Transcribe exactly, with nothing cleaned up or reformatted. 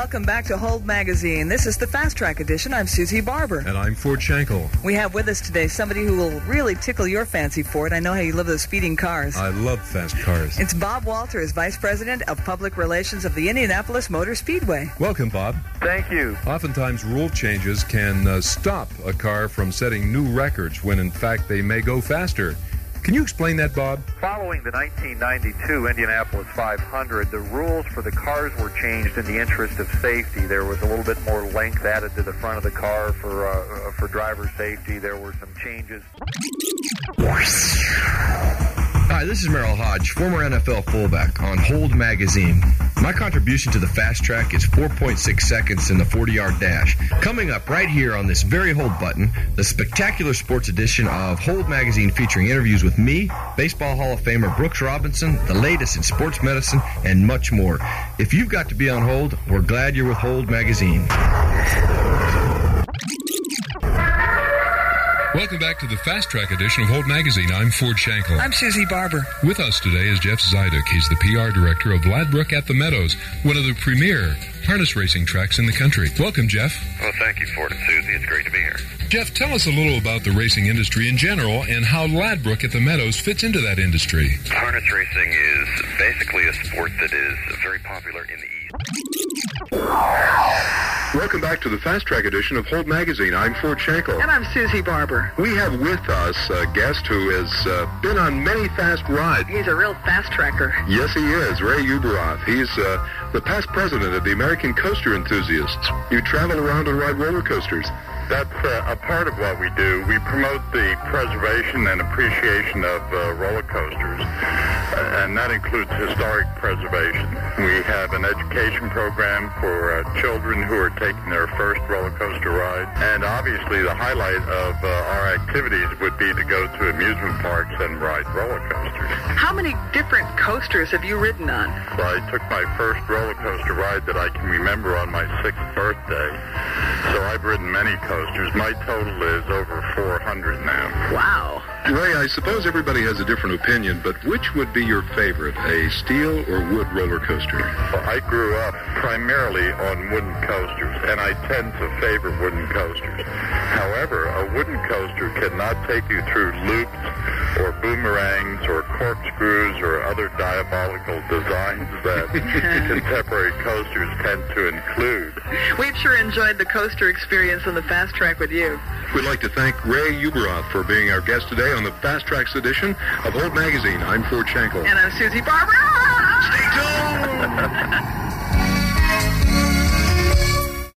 Welcome back to Hold Magazine. This is the Fast Track edition. I'm Susie Barber. And I'm Ford Schenkel. We have with us today somebody who will really tickle your fancy, Ford. I know how you love those speeding cars. I love fast cars. It's Bob Walters, Vice President of Public Relations of the Indianapolis Motor Speedway. Welcome, Bob. Thank you. Oftentimes, rule changes can uh, stop a car from setting new records when, in fact, they may go faster. Can you explain that, Bob? Following the nineteen ninety-two Indianapolis five hundred, the rules for the cars were changed in the interest of safety. There was a little bit more length added to the front of the car for uh, for driver safety. There were some changes. Hi, this is Merrill Hodge, former N F L fullback on Hold Magazine. My contribution to the Fast Track is four point six seconds in the forty-yard dash. Coming up right here on this very Hold button, the spectacular sports edition of Hold Magazine featuring interviews with me, Baseball Hall of Famer Brooks Robinson, the latest in sports medicine, and much more. If you've got to be on hold, we're glad you're with Hold Magazine. Welcome back to the Fast Track edition of Hold Magazine. I'm Ford Schenkel. I'm Susie Barber. With us today is Jeff Zydek. He's the P R director of Ladbroke at the Meadows, one of the premier harness racing tracks in the country. Welcome, Jeff. Well, thank you, Ford and Susie. It's great to be here. Jeff, tell us a little about the racing industry in general and how Ladbroke at the Meadows fits into that industry. Harness racing is basically a sport that is very popular in the East. Welcome back to the Fast Track edition of Hold Magazine. I'm Ford Schenkel. And I'm Susie Barber. We have with us a guest who has uh, been on many fast rides. He's a real fast tracker. Yes, he is. Ray Uberoth. He's uh, the past president of the American Coaster Enthusiasts. You travel around and ride roller coasters. That's uh, a part of what we do. We promote the preservation and appreciation of uh, roller coasters, uh, and that includes historic preservation. We have an education program for uh, children who are taking their first roller coaster ride, and obviously the highlight of uh, our activities would be to go to amusement parks and ride roller coasters. How many different coasters have you ridden on? So I took my first roller coaster ride that I can remember on my sixth birthday, so I've ridden many coasters. My total is over four hundred now. Wow. Ray, I suppose everybody has a different opinion, but which would be your favorite, a steel or wood roller coaster? Well, I grew up primarily on wooden coasters, and I tend to favor wooden coasters. However, a wooden coaster cannot take you through loops or boomerangs or corkscrews or other diabolical designs that contemporary coasters tend to include. We've sure enjoyed the coaster experience on the Fast Track with you. We'd like to thank Ray Uberoth for being our guest today on the Fast Tracks edition of Hold Magazine. I'm Ford Schenkel. And I'm Susie Barber. Stay tuned!